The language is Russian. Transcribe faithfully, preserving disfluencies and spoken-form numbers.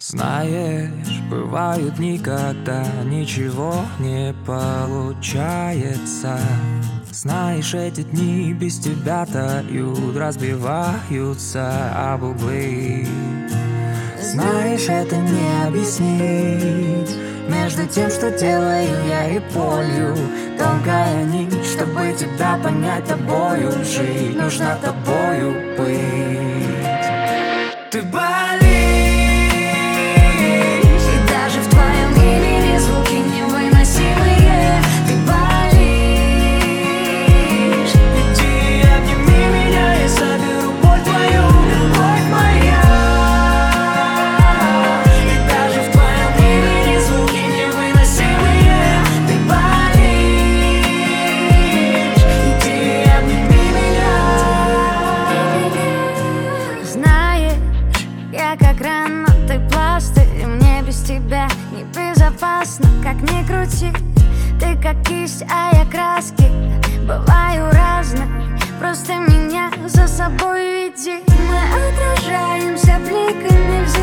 Знаешь, бывают дни, когда ничего не получается. Знаешь, эти дни без тебя тают, разбиваются об углы. Знаешь, это не объяснить между тем, что делаю я и болью. Тонкая нить, чтобы тебя понять, тобою жить, нужно тобою быть. Ты болишь, и даже в твоем имени звуки невыносимые. Ты болишь, иди обними меня, я соберу боль твою, любовь моя. И даже в твоем имени звуки невыносимые. Ты болишь, иди обними меня. Знаешь, я как рана, ты пластырь, и мне без тебя небезопасно, как ни крути. Ты как кисть, а я краски, бываю разной, просто меня за собой веди. Мы отражаемся бликами в зеркале.